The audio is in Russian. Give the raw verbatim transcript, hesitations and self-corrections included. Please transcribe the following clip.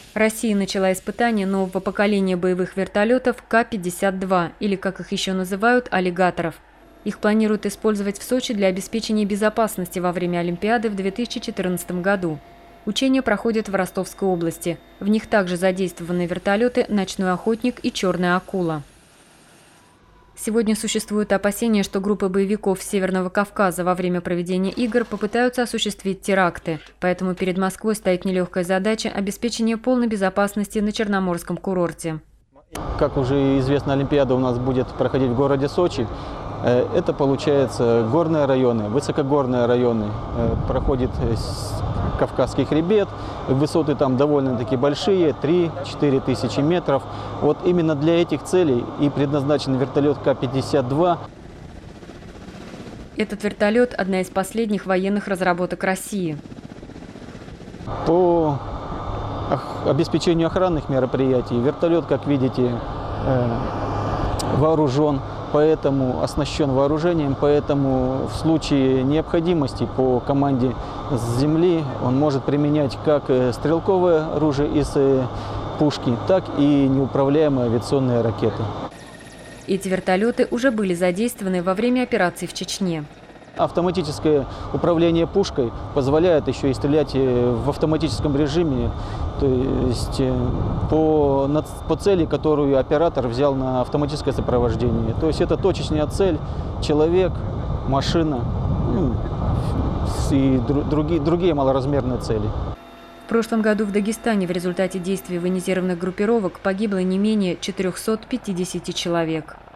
Россия начала испытание нового поколения боевых вертолетов Ка пятьдесят два, или, как их еще называют, аллигаторов. Их планируют использовать в Сочи для обеспечения безопасности во время Олимпиады в две тысячи четырнадцатом году. Учения проходят в Ростовской области. В них также задействованы вертолеты «Ночной охотник» и «Черная акула». Сегодня существует опасение, что группы боевиков Северного Кавказа во время проведения игр попытаются осуществить теракты. Поэтому перед Москвой стоит нелегкая задача обеспечения полной безопасности на Черноморском курорте. Как уже известно, Олимпиада у нас будет проходить в городе Сочи. Это, получается, горные районы, высокогорные районы. Проходит Кавказский хребет, высоты там довольно-таки большие, три-четыре тысячи метров. Вот именно для этих целей и предназначен вертолет Ка пятьдесят два. Этот вертолет – одна из последних военных разработок России. По обеспечению охранных мероприятий вертолет, как видите, вооружен. Поэтому оснащен вооружением, поэтому в случае необходимости по команде с земли он может применять как стрелковое оружие из пушки, так и неуправляемые авиационные ракеты. Эти вертолеты уже были задействованы во время операций в Чечне. Автоматическое управление пушкой позволяет еще и стрелять в автоматическом режиме, то есть по, по цели, которую оператор взял на автоматическое сопровождение. То есть это точечная цель, человек, машина, ну, и другие, другие малоразмерные цели. В прошлом году в Дагестане в результате действий военизированных группировок погибло не менее четырёхсот пятидесяти человек.